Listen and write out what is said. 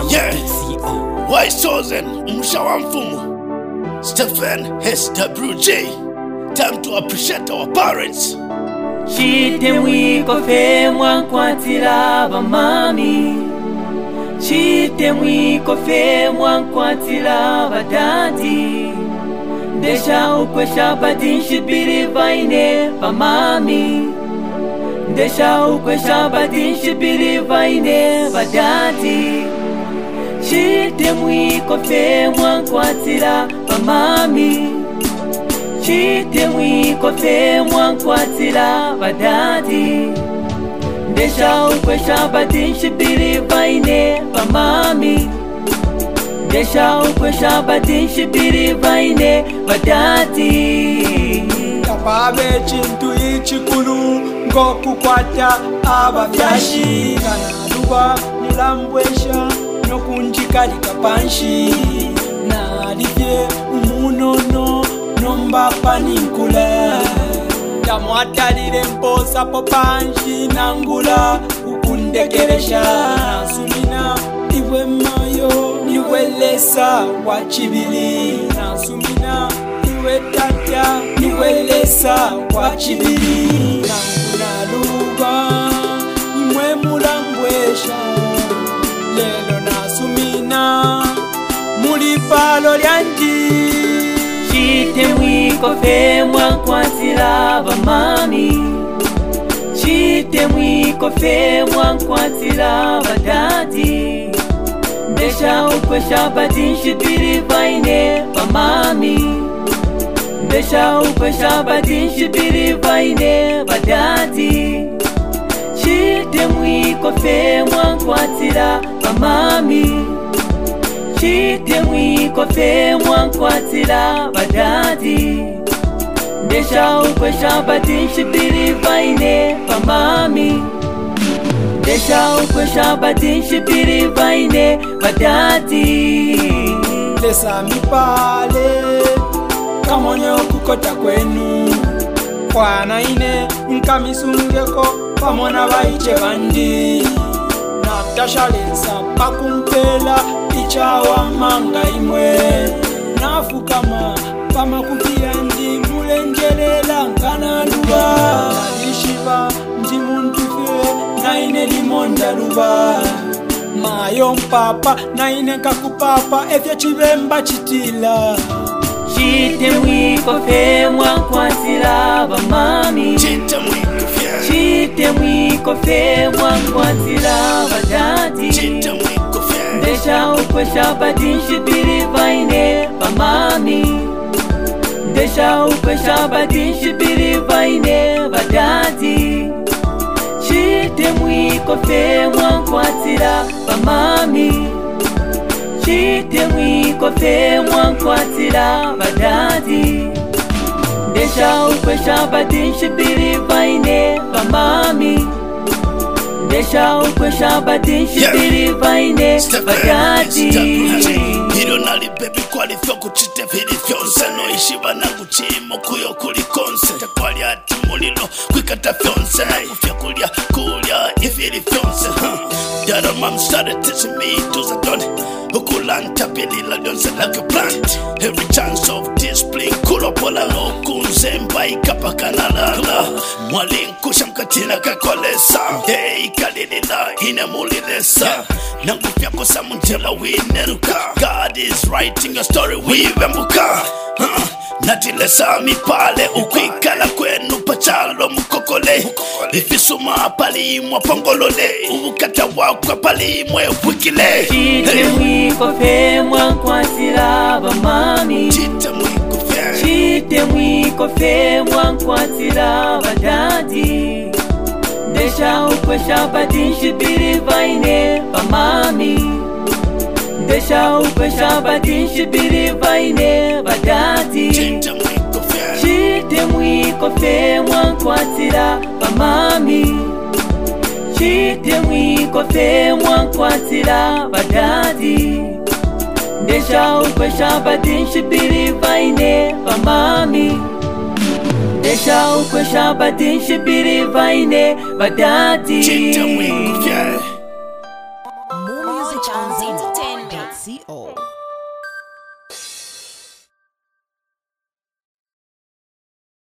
Yeah, Wise Chosen, umusha wa mfumu Stephen SWG. Time to appreciate our parents. Chite mwiko fe mwankwatira bamami. Chite mwiko fe mwankwatira badadi. Desha ukwesha badinshi biri vaine bamami. Desha ukwesha badinshi biri vaine badadi. Chite mwiko fe mwankwatira bamami. Chite mwiko fe mwankwatira badadi. Desha ukwesha badinshi biri vaine bamami. Desha ukwesha badinshi biri vaine badadi. Kapabe chintu ichikulu ngokukwata abafyashi kanaluba nilambwesha nokunjikali kapanshi nalivye umunono nomba paninkula tamwatalile mposa popanshi nangula ukundekeresha nasumina iwe mayo niwelesa wachibili nasumina iwe tata niwelesa wachibili nangunaluba imwe mulambwesha lelo nasumina mulipalo lyandi. Chite mwiko fe mwankwatira bamami. Chite mwiko fe mwankwatira badadi. Desha ukwesha badinshi biri vaine bamami. Desha ukwesha badinshi biri vaine badadi. Chite mwiko fe mwankwatira bamami. Chite mwiko fe mwankwatira badadi. Desha ukwesha badinshi biri vaine bamami. Desha ukwesha badinshi biri vaine badadi. Lesa mipale kamonyo kukota kwenu kwana ine nkamizungeko pamona baiche bandi natasha lesa pakumpela ichawa manga imwe nafukama pamakupiyandi mulenjelela nkanaluba nalishiba ndi muntu fe naine limonda luba mayo mpapa naine kakupapa efye chibemba chitila. Chite mwiko fe mwankwatira bamami. Chite mwiko fe. Chite mwiko fe mwankwatira badadi. Chite mwiko fe. Desha ukwesha badinshi biri vaine bamami. Desha ukwesha badinshi biri vaine badadi. Chite mwiko fe mwankwatira bamami. Chite mwiko fe mwankwatira badadi. Desha ukwesha badinshi biri vaine bamami. Desha ukwesha badinshi biri vaine badadi. Hiro nali baby kwali fyoko chite vili fyonse no ishiba na kuchimo kuyo kuli konse takwali ati mulilo kwikata fyonse na kufya kulya ifili fyonse. Dada mom started teaching me to the done ukulanta pilila donse like a plant. Every chance of discipline kulopola no kunzemba ikapakanalala mwalinkusha mkatina kakolesa hey kalilila inemulilesa nangufya kosa munjela wineruka. God is writing a story wivembuka natilesa mipale ukwikala kwenu pachalo mukokole ifisuma palimwa pangolole ubukata wakwa palimwe wikile. Chite mwiko fe mwankwatira bamami. Chite mwiko fe. Chite mwiko fe mwankwatira badadi. Desha ukwesha badinshi biri vaine bamami. Desha ukwesha badinshi biri vaine badadi. Chite mwiko fe. Chite mwiko fe mwankwatira bamami. Chite mwiko fe mwankwatira badadi. Desha ukwesha badinshi biri vaine bamami. Desha ukwesha badinshi biri vaine badadi. Chite mwiko fe. More music on Entertainment. co.